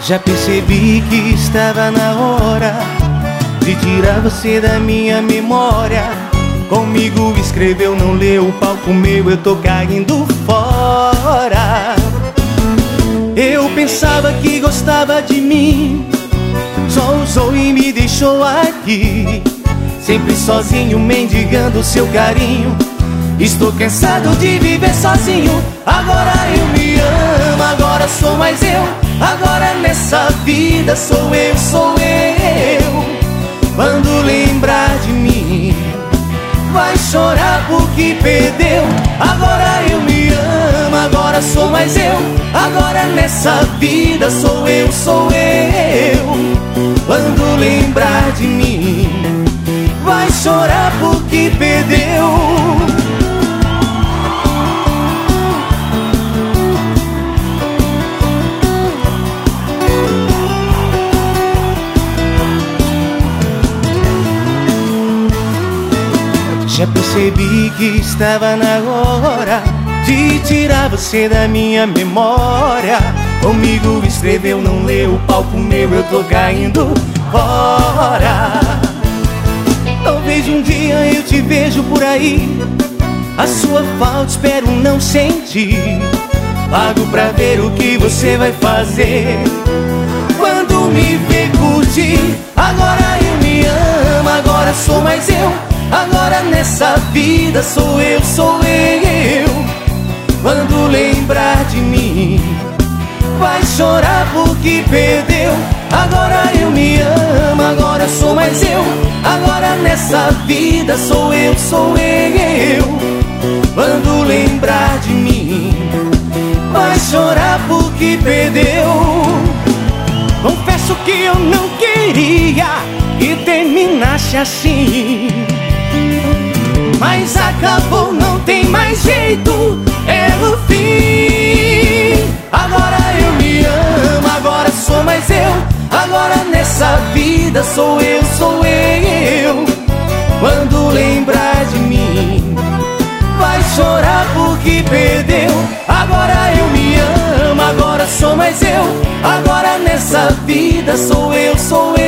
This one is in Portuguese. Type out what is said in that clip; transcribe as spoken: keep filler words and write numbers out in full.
Já percebi que estava na hora de tirar você da minha memória. Comigo escreveu, não leu, o palco meu, eu tô caindo fora. Eu pensava que gostava de mim, só usou e me deixou aqui, sempre sozinho, mendigando seu carinho. Estou cansado de viver sozinho. Agora eu me amo, agora sou mais eu. Agora nessa vida sou eu, sou eu. Quando lembrar de mim, vai chorar porque perdeu. Agora eu me amo, agora sou mais eu. Agora nessa vida sou eu, sou eu. Quando lembrar de mim, vai chorar porque perdeu. Já percebi que estava na hora de tirar você da minha memória. Comigo escreveu, não leu, o palco meu, eu tô caindo fora. Talvez um dia eu te vejo por aí, a sua falta espero não sentir. Pago pra ver o que você vai fazer quando me ver curtir. Agora eu me amo, agora sou mais eu. Agora nessa vida sou eu, sou eu. Quando lembrar de mim, vai chorar porque perdeu. Agora eu me amo, agora sou mais eu. Agora nessa vida sou eu, sou eu. Quando lembrar de mim, vai chorar porque perdeu. Confesso que eu não queria que terminasse assim, mas acabou, não tem mais jeito, é o fim. Agora eu me amo, agora sou mais eu. Agora nessa vida sou eu, sou eu. Quando lembrar de mim, vai chorar porque perdeu. Agora eu me amo, agora sou mais eu. Agora nessa vida sou eu, sou eu.